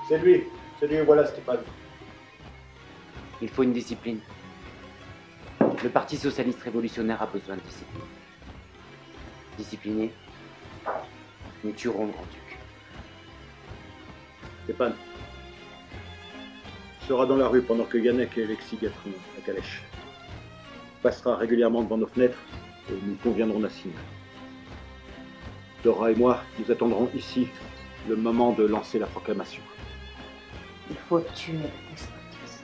C'est lui, voilà Stéphane. Il faut une discipline. Le Parti socialiste révolutionnaire a besoin de discipline. Discipliné, nous tuerons le grand-duc. Stéphane, tu seras dans la rue pendant que Yannick et Alexis guetteront la calèche. Tu passeras régulièrement devant nos fenêtres et nous conviendrons d'un signe. Dora et moi, nous attendrons ici le moment de lancer la proclamation. Il faut tuer le despotisme.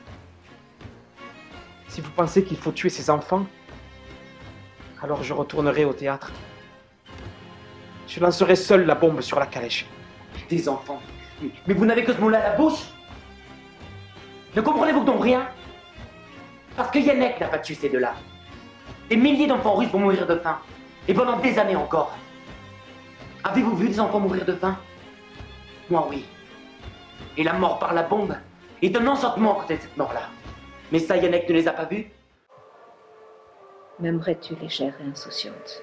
Si vous pensez qu'il faut tuer ces enfants, alors je retournerai au théâtre. Je lancerai seul la bombe sur la calèche. Des enfants. Mais vous n'avez que ce mot-là à la bouche. Ne comprenez-vous donc rien? Parce que Yannick n'a pas tué ces deux-là. Des milliers d'enfants russes vont mourir de faim. Et pendant des années encore. Avez-vous vu des enfants mourir de faim? Moi, oui. Et la mort par la bombe est un enchantement à côté de cette mort-là. Mais ça, Yannick ne les a pas vus. M'aimerais-tu légère et insouciante?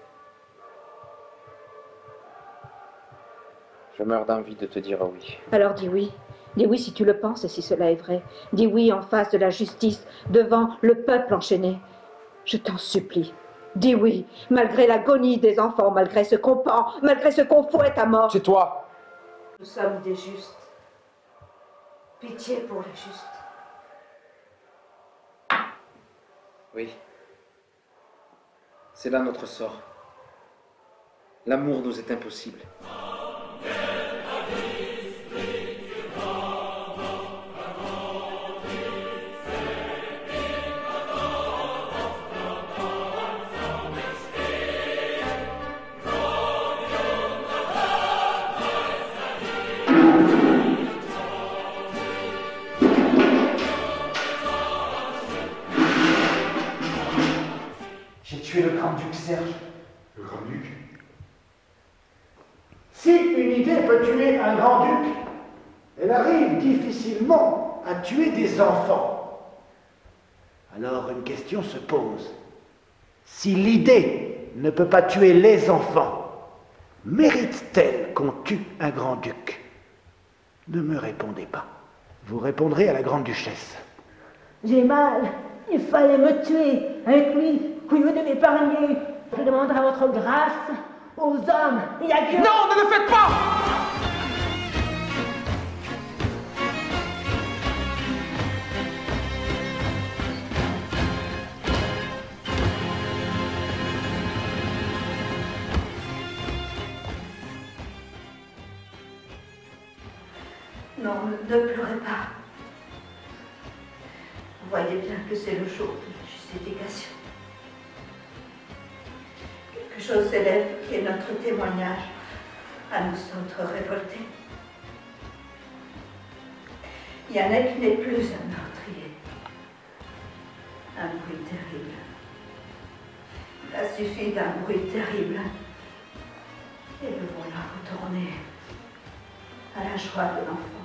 Je meurs d'envie de te dire oui. Alors dis oui. Dis oui si tu le penses et si cela est vrai. Dis oui en face de la justice, devant le peuple enchaîné. Je t'en supplie. Dis oui, malgré l'agonie des enfants, malgré ce qu'on pend, malgré ce qu'on fouette à mort. C'est toi. Nous sommes des justes. Pitié pour les justes. Oui. C'est là notre sort. L'amour nous est impossible. J'ai tué le grand-duc Serge. Le grand-duc? Si une idée peut tuer un grand-duc, elle arrive difficilement à tuer des enfants. Alors une question se pose. Si l'idée ne peut pas tuer les enfants, mérite-t-elle qu'on tue un grand-duc? Ne me répondez pas. Vous répondrez à la grande-duchesse. J'ai mal. Il fallait me tuer avec lui. Pouvez-vous de m'épargner? Je demanderai votre grâce aux hommes et à Dieu. Non, ne le faites pas! Non, ne pleurez pas. Vous voyez bien que c'est le jour de la justification. Quelque chose s'élève qui est notre témoignage à nous autres révoltés. Yannick n'est plus un meurtrier. Un bruit terrible. Il a suffi d'un bruit terrible. Et le voilà retourné à la joie de l'enfant.